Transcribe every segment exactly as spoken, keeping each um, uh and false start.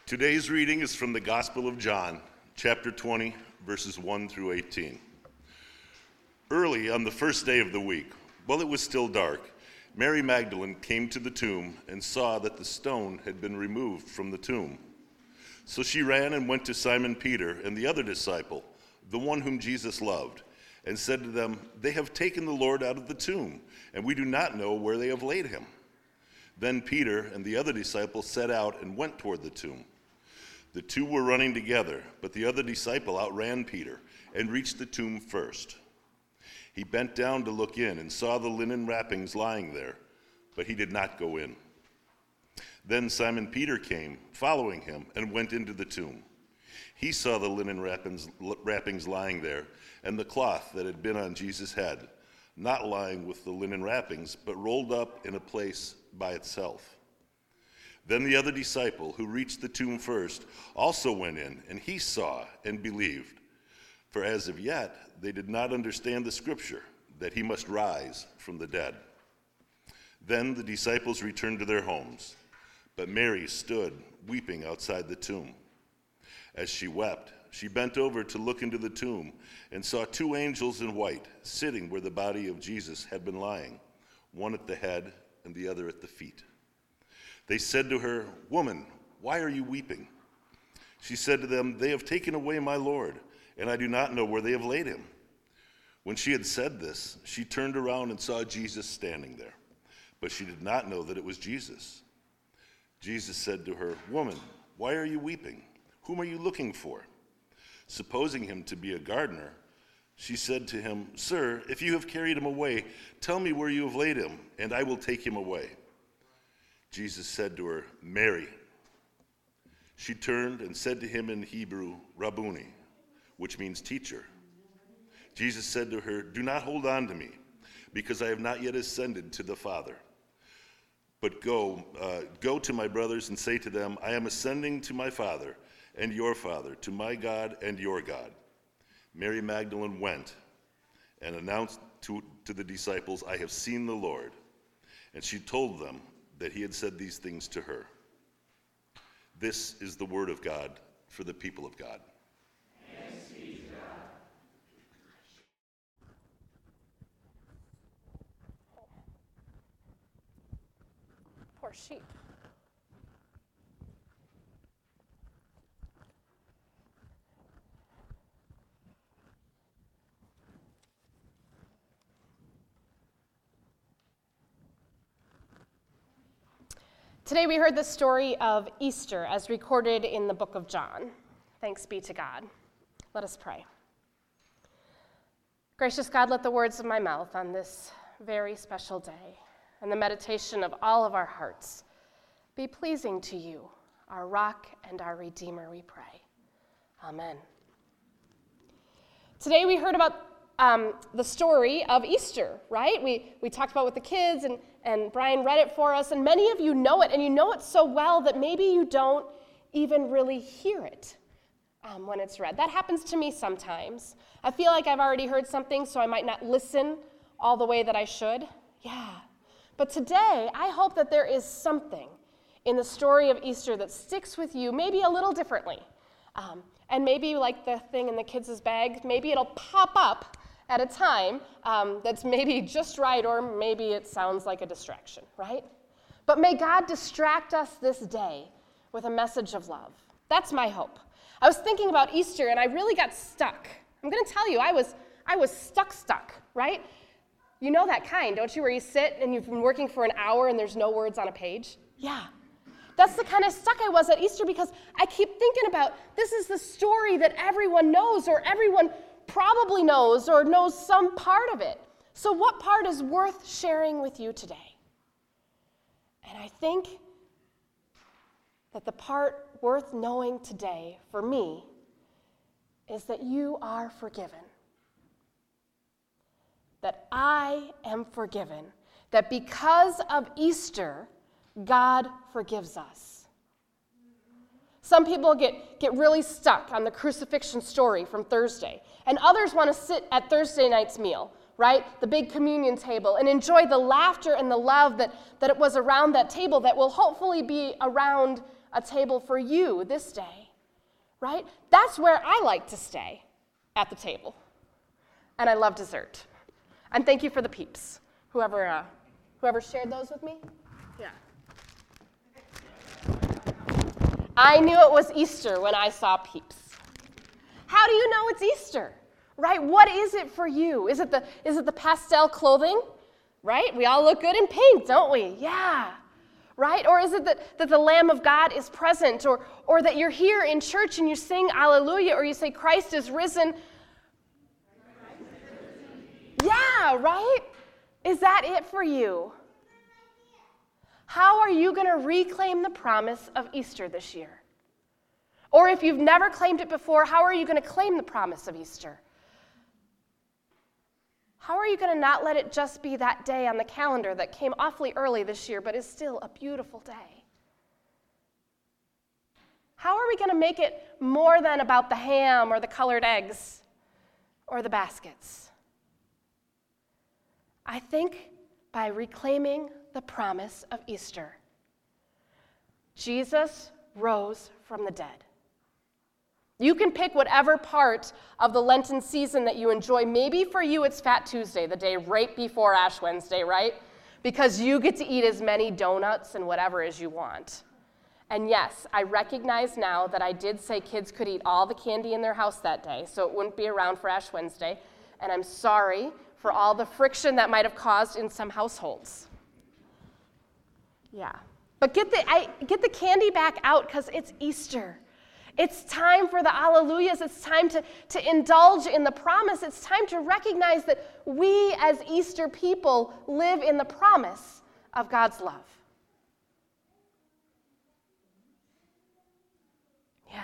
Today's reading is from the Gospel of John, chapter twenty, verses one through eighteen. Early on the first day of the week, while it was still dark, Mary Magdalene came to the tomb and saw that the stone had been removed from the tomb. So she ran and went to Simon Peter and the other disciple, the one whom Jesus loved, and said to them, "They have taken the Lord out of the tomb, and we do not know where they have laid him." Then Peter and the other disciple set out and went toward the tomb. The two were running together, but the other disciple outran Peter and reached the tomb first. He bent down to look in and saw the linen wrappings lying there, but he did not go in. Then Simon Peter came, following him, and went into the tomb. He saw the linen wrappings, wrappings lying there, and the cloth that had been on Jesus' head, not lying with the linen wrappings, but rolled up in a place by itself. Then the other disciple, who reached the tomb first, also went in, and he saw and believed. For as of yet, they did not understand the scripture, that he must rise from the dead. Then the disciples returned to their homes, but Mary stood weeping outside the tomb. As she wept, she bent over to look into the tomb and saw two angels in white sitting where the body of Jesus had been lying, one at the head and the other at the feet. They said to her, "Woman, why are you weeping?" She said to them, "They have taken away my Lord, and I do not know where they have laid him." When she had said this, she turned around and saw Jesus standing there, but she did not know that it was Jesus. Jesus said to her, "Woman, why are you weeping? Whom are you looking for?" Supposing him to be a gardener, she said to him, "Sir, if you have carried him away, tell me where you have laid him, and I will take him away." Jesus said to her, "Mary." She turned and said to him in Hebrew, "Rabboni," which means teacher. Jesus said to her, "Do not hold on to me, because I have not yet ascended to the Father. But go, uh, go to my brothers and say to them, I am ascending to my Father and your Father, to my God and your God." Mary Magdalene went and announced to, to the disciples, "I have seen the Lord." And she told them that he had said these things to her. This is the word of God for the people of God. Thanks be to God. Poor sheep. Today we heard the story of Easter as recorded in the book of John. Thanks be to God. Let us pray. Gracious God, let the words of my mouth on this very special day and the meditation of all of our hearts be pleasing to you, our rock and our redeemer, we pray. Amen. Today we heard about Um, the story of Easter, right? We we talked about with the kids, and, and Brian read it for us, and many of you know it, and you know it so well that maybe you don't even really hear it um, when it's read. That happens to me sometimes. I feel like I've already heard something, so I might not listen all the way that I should. Yeah. But today, I hope that there is something in the story of Easter that sticks with you, maybe a little differently. Um, and maybe like the thing in the kids' bag, maybe it'll pop up at a time um, that's maybe just right, or maybe it sounds like a distraction, right? But may God distract us this day with a message of love. That's my hope. I was thinking about Easter, and I really got stuck. I'm going to tell you, I was I was stuck, stuck, right? You know that kind, don't you, where you sit and you've been working for an hour and there's no words on a page? Yeah. That's the kind of stuck I was at Easter, because I keep thinking about, this is the story that everyone knows, or everyone probably knows, or knows some part of it. So what part is worth sharing with you today? And I think that the part worth knowing today for me is that you are forgiven. That I am forgiven. That because of Easter, God forgives us. Some people get, get really stuck on the crucifixion story from Thursday, and others want to sit at Thursday night's meal, right? The big communion table, and enjoy the laughter and the love that, that it was around that table that will hopefully be around a table for you this day, right? That's where I like to stay, at the table. And I love dessert. And thank you for the Peeps, whoever, uh, whoever shared those with me. Yeah. I knew it was Easter when I saw Peeps. How do you know it's Easter, right? What is it for you? Is it the, is it the pastel clothing, right? We all look good in pink, don't we? Yeah, right? Or is it that, that the Lamb of God is present, or, or that you're here in church and you sing Alleluia, or you say Christ is risen? Yeah, right? Is that it for you? How are you going to reclaim the promise of Easter this year? Or if you've never claimed it before, how are you going to claim the promise of Easter? How are you going to not let it just be that day on the calendar that came awfully early this year, but is still a beautiful day? How are we going to make it more than about the ham or the colored eggs or the baskets? I think by reclaiming the promise of Easter. Jesus rose from the dead. You can pick whatever part of the Lenten season that you enjoy. Maybe for you it's Fat Tuesday, the day right before Ash Wednesday, right? Because you get to eat as many donuts and whatever as you want. And yes, I recognize now that I did say kids could eat all the candy in their house that day, so it wouldn't be around for Ash Wednesday. And I'm sorry for all the friction that might have caused in some households. Yeah. But get the, I, get the candy back out because it's Easter. It's time for the Alleluias. It's time to, to indulge in the promise. It's time to recognize that we as Easter people live in the promise of God's love. Yeah.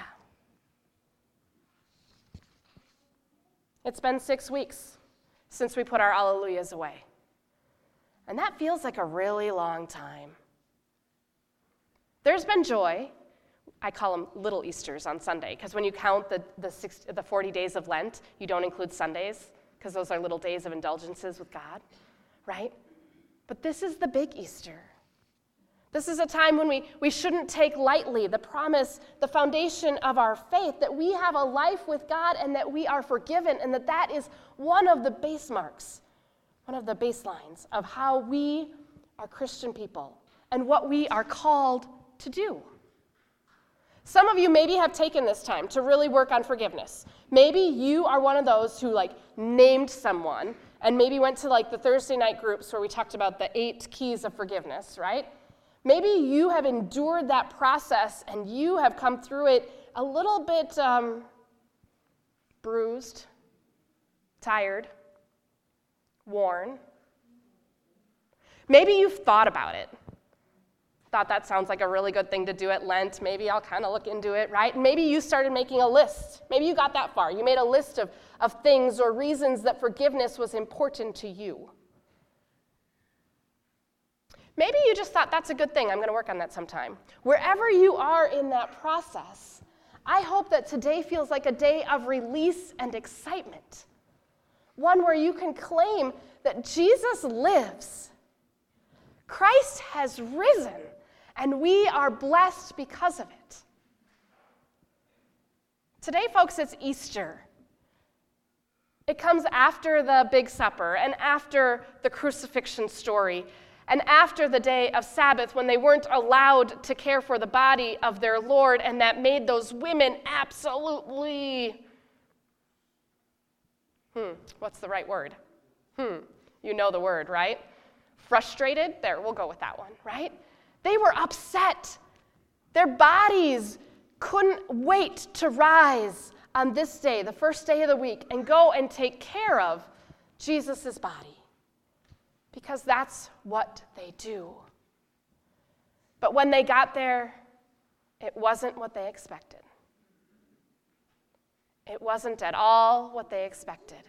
It's been six weeks since we put our Alleluias away. And that feels like a really long time. There's been joy. I call them little Easters on Sunday, because when you count the, the, six, the forty days of Lent, you don't include Sundays, because those are little days of indulgences with God, right? But this is the big Easter. This is a time when we, we shouldn't take lightly the promise, the foundation of our faith, that we have a life with God and that we are forgiven, and that that is one of the base marks, one of the baselines of how we are Christian people and what we are called to do. Some of you maybe have taken this time to really work on forgiveness. Maybe you are one of those who like named someone and maybe went to like the Thursday night groups where we talked about the eight keys of forgiveness, right? Maybe you have endured that process and you have come through it a little bit um, bruised, tired, worn. Maybe you've thought about it. Thought that sounds like a really good thing to do at Lent. Maybe I'll kind of look into it, right? And maybe you started making a list. Maybe you got that far. You made a list of, of things or reasons that forgiveness was important to you. Maybe you just thought, that's a good thing. I'm going to work on that sometime. Wherever you are in that process, I hope that today feels like a day of release and excitement. One where you can claim that Jesus lives. Christ has risen. And we are blessed because of it. Today, folks, it's Easter. It comes after the Big Supper and after the crucifixion story and after the day of Sabbath when they weren't allowed to care for the body of their Lord, and that made those women absolutely, hmm, what's the right word? Hmm, you know the word, right? Frustrated? There, we'll go with that one, right? They were upset. Their bodies couldn't wait to rise on this day, the first day of the week, and go and take care of Jesus' body. Because that's what they do. But when they got there, it wasn't what they expected. It wasn't at all what they expected.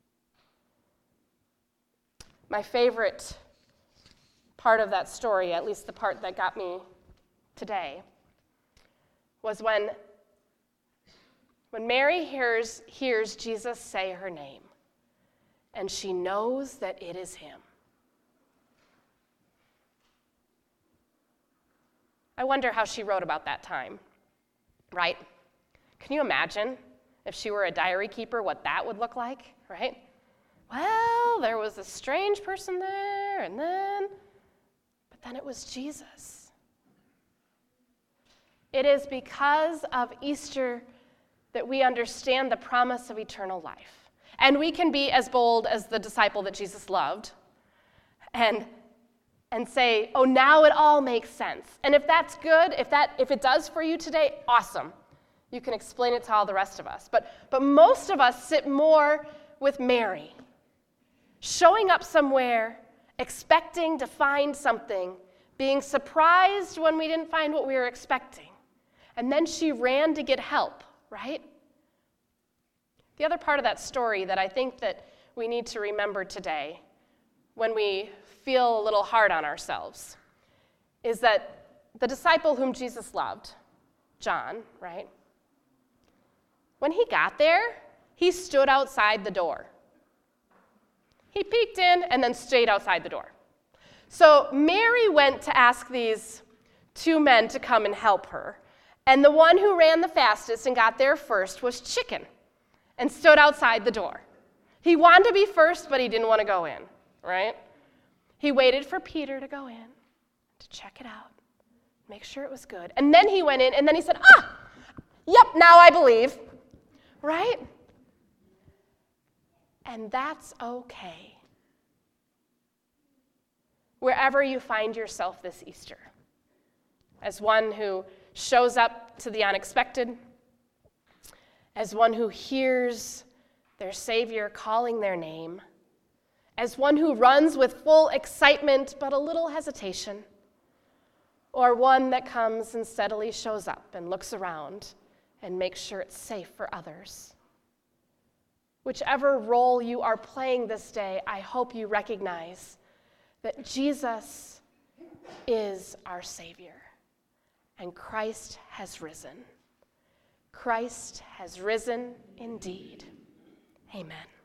My favorite part of that story, at least the part that got me today, was when, when Mary hears, hears Jesus say her name, and she knows that it is him. I wonder how she wrote about that time, right? Can you imagine if she were a diary keeper, what that would look like, right? Well, there was a strange person there, and then, but then it was Jesus. It is because of Easter that we understand the promise of eternal life. And we can be as bold as the disciple that Jesus loved and, and say, oh, now it all makes sense. And if that's good, if that if it does for you today, awesome. You can explain it to all the rest of us. But, but most of us sit more with Mary, showing up somewhere, expecting to find something, being surprised when we didn't find what we were expecting. And then she ran to get help, right? The other part of that story that I think that we need to remember today when we feel a little hard on ourselves is that the disciple whom Jesus loved, John, right? When he got there, he stood outside the door. He peeked in and then stayed outside the door. So Mary went to ask these two men to come and help her. And the one who ran the fastest and got there first was Chicken and stood outside the door. He wanted to be first, but he didn't want to go in, right? He waited for Peter to go in to check it out, make sure it was good. And then he went in, and then he said, ah, yep, now I believe, right? And that's okay. Wherever you find yourself this Easter, as one who shows up to the unexpected, as one who hears their Savior calling their name, as one who runs with full excitement but a little hesitation, or one that comes and steadily shows up and looks around and makes sure it's safe for others. Whichever role you are playing this day, I hope you recognize that Jesus is our Savior. And Christ has risen. Christ has risen indeed. Amen.